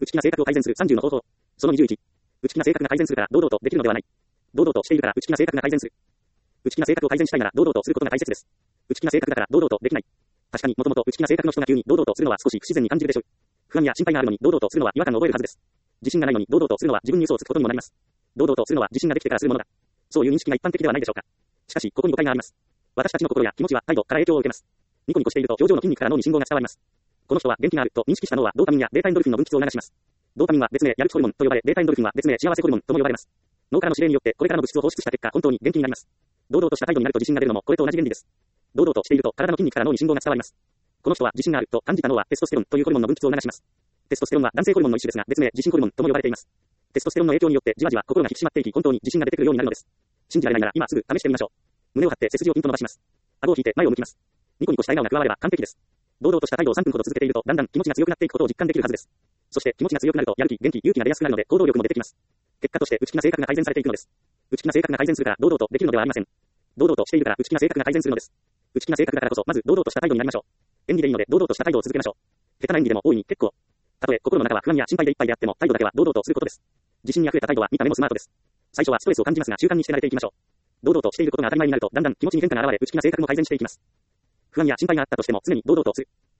内気な性格を改善する30の方法。その21。内気な性格が改善するから堂々とできるのではない。堂々としているから内気な性格が改善する。内気な性格を改善したいなら堂々とすることが大切です。内気な性格だから堂々とできない。確かにもともと内気な性格の人が急に堂々とするのは少し不自然に感じるでしょう。不安や心配があるのに堂々とするのは違和感を覚えるはずです。自信がないのに堂々とするのは自分に嘘をつくことにもなります。堂々とするのは自信ができてからするものだ。そういう認識が一般的ではないでしょうか。しかし、ここに誤解があります。私たちの心や気持ちは態度から影響を受けます。ニコニコしていると表情の筋肉から脳に信号が伝わります。この人は元気があると認識した脳はドーパミンやベータエンドルフィンの分泌を促します。ドーパミンは別名やる気ホルモンと呼ばれ、ベータエンドルフィンは別名幸せホルモンとも呼ばれます。脳からの指令によってこれからの物質を放出した結果、本当に元気になります。堂々とした態度になると自信が出るのもこれと同じ原理です。堂々としていると体の筋肉から脳に信号が伝わります。この人は自信があると感じた脳はテストステロンというホルモンの分泌を促します。テストステロンは男性ホルモンの一種ですが、別名自信ホルモンとも呼ばれています。テストステロンの影響によってじわじわ心が引き締まっていき、本当に自信が出てくるようになるのです。信じられないなら今すぐ試してみましょう。胸を張って背筋をピンと伸ばします。顎を引いて前を向きます。ニコニコした笑顔が加われば完璧です。堂々とした態度を3分ほど続けていると、だんだん気持ちが強くなっていくことを実感できるはずです。そして気持ちが強くなると、やる気、元気、勇気が出やすくなるので、行動力も出てきます。結果として内気な性格が改善されていくのです。内気な性格が改善するから堂々とできるのではありません。堂々としているから内気な性格が改善するのです。内気な性格だからこそ、まず堂々とした態度になりましょう。演技でいいので堂々とした態度を続けましょう。下手な演技でも大いに結構。たとえ心の中は不安や心配でいっぱいであっても、態度だけは堂々とすることです。自信に溢れた態度は見た目もスマートです。最初はストレスを感じますが習慣にして慣れていきましょう。堂々としていることが当たり前になると、だんだん気持ちに変化が現れ、内気な性格も改善していきます。不安や心配があったとしても常に堂々とする。